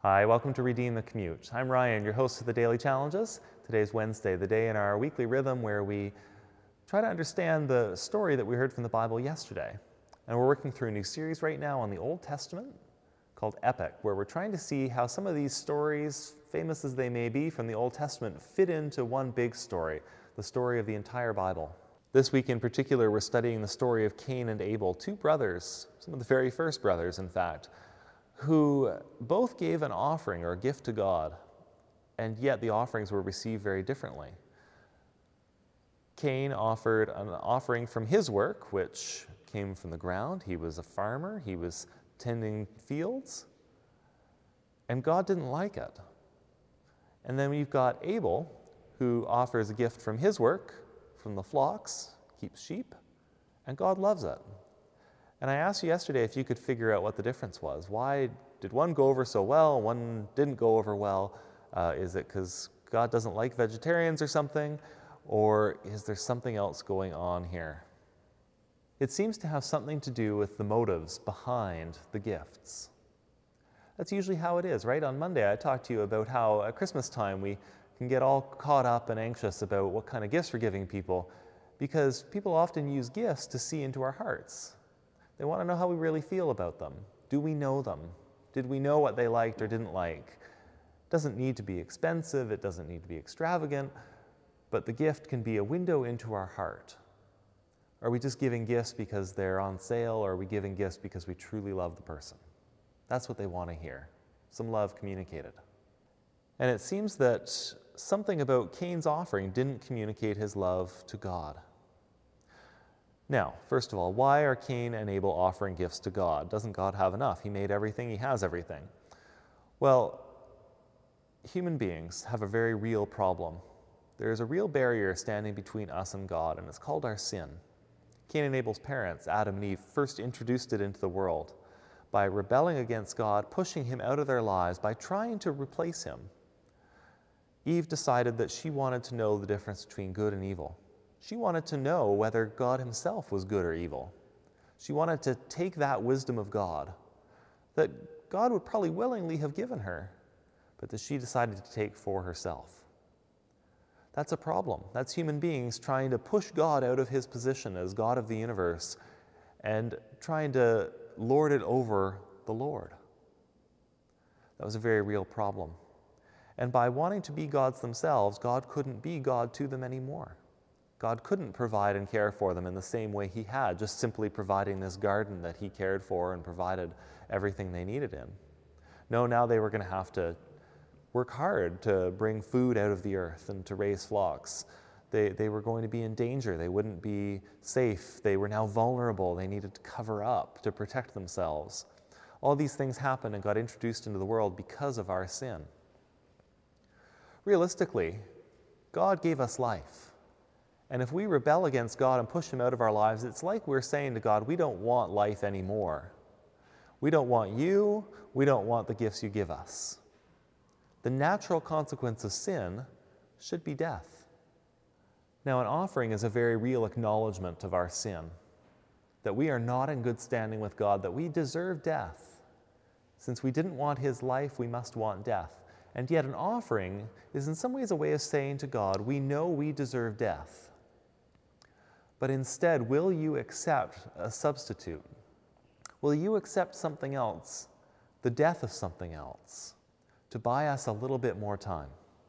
Hi, welcome to Redeem the Commute. I'm Ryan, your host of the Daily Challenges. Today's Wednesday, the day in our weekly rhythm where we try to understand the story that we heard from the Bible yesterday. And we're working through a new series right now on the Old Testament called Epic, where we're trying to see how some of these stories, famous as they may be from the Old Testament, fit into one big story, the story of the entire Bible. This week in particular, we're studying the story of Cain and Abel, two brothers, some of the very first brothers, in fact, who both gave an offering or a gift to God, and yet the offerings were received very differently. Cain offered an offering from his work, which came from the ground. He was a farmer, he was tending fields, and God didn't like it. And then you've got Abel, who offers a gift from his work, from the flocks, keeps sheep, and God loves it. And I asked you yesterday if you could figure out what the difference was. Why did one go over so well, one didn't go over well? Is it because God doesn't like vegetarians or something? Or is there something else going on here? It seems to have something to do with the motives behind the gifts. That's usually how it is, right? On Monday I talked to you about how at Christmas time we can get all caught up and anxious about what kind of gifts we're giving people, because people often use gifts to see into our hearts. They want to know how we really feel about them. Do we know them? Did we know what they liked or didn't like? It doesn't need to be expensive, it doesn't need to be extravagant, but the gift can be a window into our heart. Are we just giving gifts because they're on sale, or are we giving gifts because we truly love the person? That's what they want to hear, some love communicated. And it seems that something about Cain's offering didn't communicate his love to God. Now, first of all, why are Cain and Abel offering gifts to God? Doesn't God have enough? He made everything, he has everything. Well, human beings have a very real problem. There is a real barrier standing between us and God, and it's called our sin. Cain and Abel's parents, Adam and Eve, first introduced it into the world by rebelling against God, pushing him out of their lives, by trying to replace him. Eve decided that she wanted to know the difference between good and evil. She wanted to know whether God himself was good or evil. She wanted to take that wisdom of God that God would probably willingly have given her, but that she decided to take for herself. That's a problem. That's human beings trying to push God out of his position as God of the universe and trying to lord it over the Lord. That was a very real problem. And by wanting to be gods themselves, God couldn't be God to them anymore. God couldn't provide and care for them in the same way he had, just simply providing this garden that he cared for and provided everything they needed in. No, now they were going to have to work hard to bring food out of the earth and to raise flocks. They were going to be in danger. They wouldn't be safe. They were now vulnerable. They needed to cover up to protect themselves. All these things happened and got introduced into the world because of our sin. Realistically, God gave us life. And if we rebel against God and push him out of our lives, it's like we're saying to God, we don't want life anymore. We don't want you. We don't want the gifts you give us. The natural consequence of sin should be death. Now, an offering is a very real acknowledgement of our sin, that we are not in good standing with God, that we deserve death. Since we didn't want his life, we must want death. And yet an offering is in some ways a way of saying to God, we know we deserve death. But instead, will you accept a substitute? Will you accept something else, the death of something else, to buy us a little bit more time?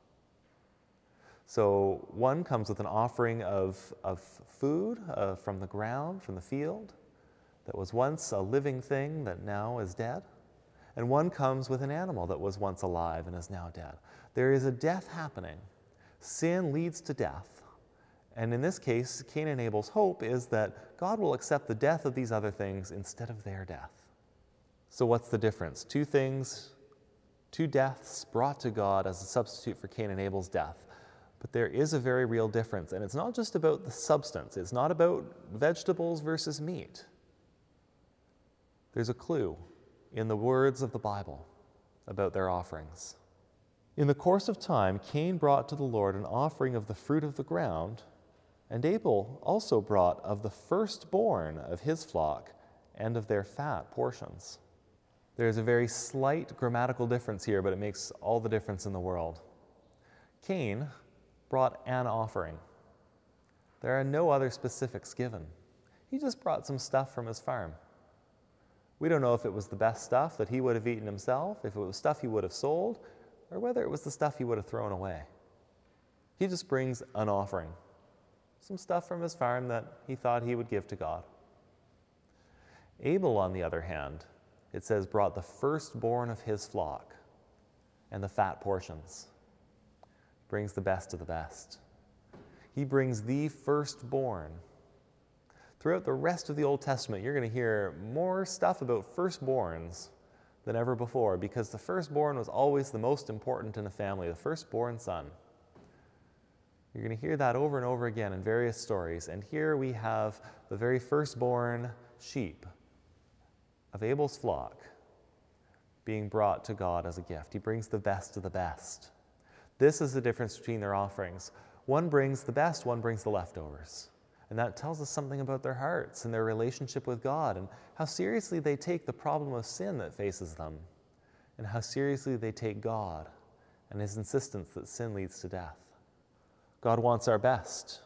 So one comes with an offering of food from the ground, from the field, that was once a living thing that now is dead. And one comes with an animal that was once alive and is now dead. There is a death happening. Sin leads to death. And in this case, Cain and Abel's hope is that God will accept the death of these other things instead of their death. So what's the difference? Two things, two deaths brought to God as a substitute for Cain and Abel's death. But there is a very real difference, and it's not just about the substance. It's not about vegetables versus meat. There's a clue in the words of the Bible about their offerings. In the course of time, Cain brought to the Lord an offering of the fruit of the ground, and Abel also brought of the firstborn of his flock and of their fat portions. There's a very slight grammatical difference here, but it makes all the difference in the world. Cain brought an offering. There are no other specifics given. He just brought some stuff from his farm. We don't know if it was the best stuff that he would have eaten himself, if it was stuff he would have sold, or whether it was the stuff he would have thrown away. He just brings an offering, some stuff from his farm that he thought he would give to God. Abel, on the other hand, it says, brought the firstborn of his flock and the fat portions. Brings the best of the best. He brings the firstborn. Throughout the rest of the Old Testament, you're going to hear more stuff about firstborns than ever before, because the firstborn was always the most important in a family, the firstborn son. You're going to hear that over and over again in various stories. And here we have the very firstborn sheep of Abel's flock being brought to God as a gift. He brings the best of the best. This is the difference between their offerings. One brings the best, one brings the leftovers. And that tells us something about their hearts and their relationship with God, and how seriously they take the problem of sin that faces them, and how seriously they take God and His insistence that sin leads to death. God wants our best.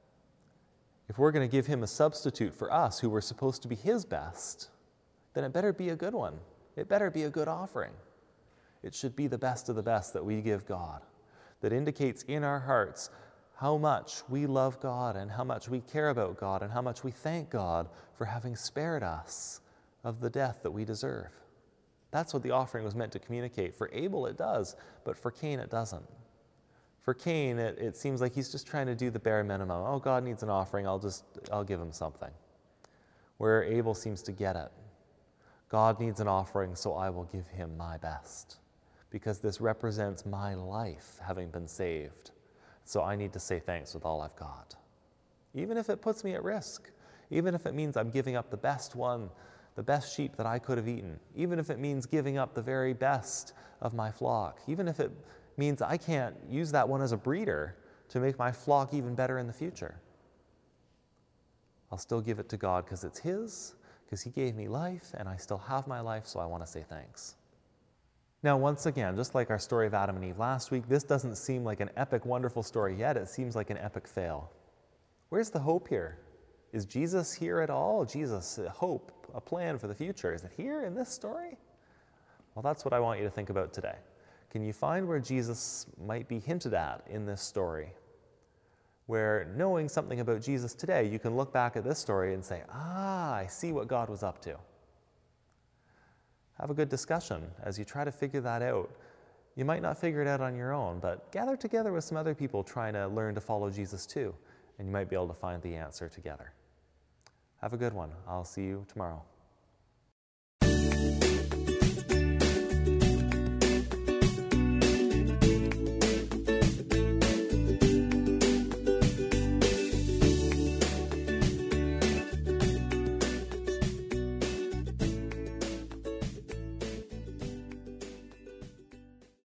If we're going to give Him a substitute for us, who were supposed to be His best, then it better be a good one. It better be a good offering. It should be the best of the best that we give God, that indicates in our hearts how much we love God and how much we care about God and how much we thank God for having spared us of the death that we deserve. That's what the offering was meant to communicate. For Abel it does, but for Cain it doesn't. For Cain, it seems like he's just trying to do the bare minimum. Oh, God needs an offering, I'll give him something. Where Abel seems to get it. God needs an offering, so I will give him my best, because this represents my life having been saved. So I need to say thanks with all I've got. Even if it puts me at risk, even if it means I'm giving up the best one, the best sheep that I could have eaten, even if it means giving up the very best of my flock, even if it means I can't use that one as a breeder to make my flock even better in the future. I'll still give it to God because it's His, because He gave me life, and I still have my life, so I want to say thanks. Now, once again, just like our story of Adam and Eve last week, this doesn't seem like an epic, wonderful story yet. It seems like an epic fail. Where's the hope here? Is Jesus here at all? Jesus, a hope, a plan for the future. Is it here in this story? Well, that's what I want you to think about today. Can you find where Jesus might be hinted at in this story? Where, knowing something about Jesus today, you can look back at this story and say, I see what God was up to. Have a good discussion as you try to figure that out. You might not figure it out on your own, but gather together with some other people trying to learn to follow Jesus too, and you might be able to find the answer together. Have a good one. I'll see you tomorrow.